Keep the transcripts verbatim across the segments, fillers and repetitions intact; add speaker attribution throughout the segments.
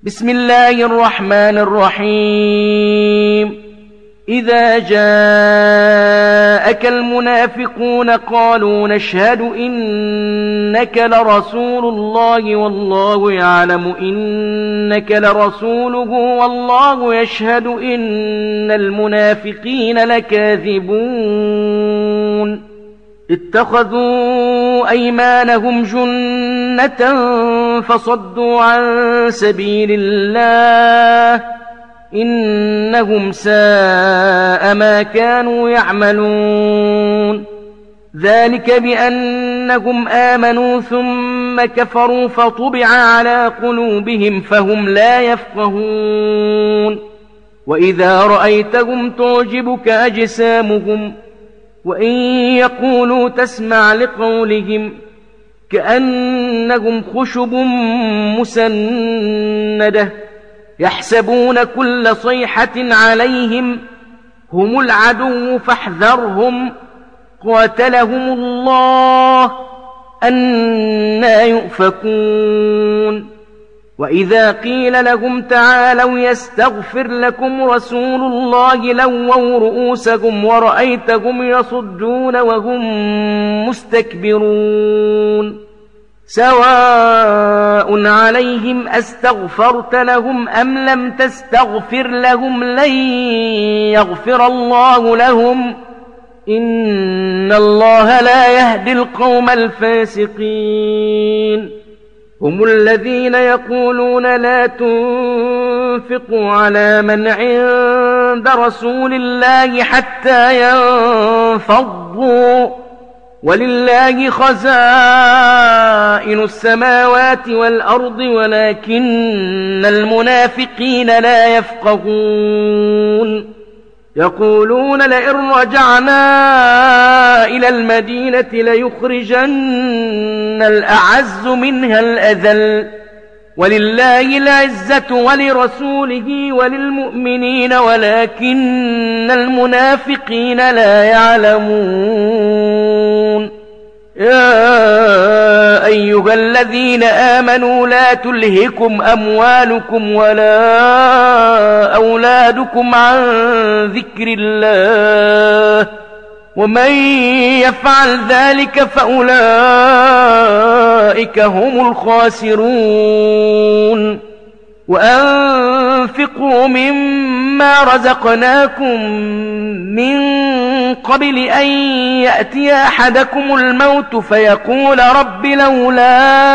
Speaker 1: بسم الله الرحمن الرحيم إذا جاءك المنافقون قالوا نشهد إنك لرسول الله والله يعلم إنك لرسوله والله يشهد إن المنافقين لكاذبون اتخذوا أيمانهم جنة فصدوا عن سبيل الله إنهم ساء ما كانوا يعملون ذلك بأنهم آمنوا ثم كفروا فطبع على قلوبهم فهم لا يفقهون وإذا رأيتهم تعجبك أجسامهم وإن يقولوا تسمع لقولهم كأنهم خشب مسندة يحسبون كل صيحة عليهم هم العدو فاحذرهم قاتلهم الله أنى يؤفكون وإذا قيل لهم تعالوا يستغفر لكم رسول الله لووا رؤوسهم ورأيتهم يصدون وهم مستكبرون سواء عليهم أستغفرت لهم أم لم تستغفر لهم لن يغفر الله لهم إن الله لا يهدي القوم الفاسقين هم الذين يقولون لا تنفقوا على من عند رسول الله حتى ينفضوا ولله خزائن السماوات والأرض ولكن المنافقين لا يفقهون يقولون لئن رجعنا إلى المدينة ليخرجن الأعز منها الأذل ولله العزة ولرسوله وللمؤمنين ولكن المنافقين لا يعلمون يا أيها الذين آمنوا لا تلهكم أموالكم ولا أولادكم عن ذكر الله ومن يفعل ذلك فأولئك هم الخاسرون وأنفقوا مما رزقناكم من قبل أن يأتي أحدكم الموت فيقول رب لولا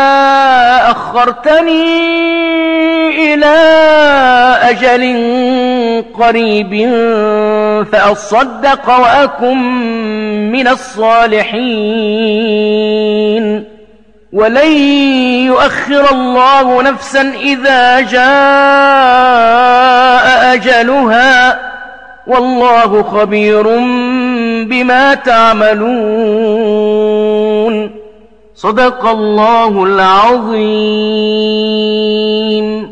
Speaker 1: أخرتني إلى أجل قريب فأصدق وأكن من الصالحين ولن يؤخر الله نفسا إذا جاء أجلها والله خبير بما تعملون صدق الله العظيم.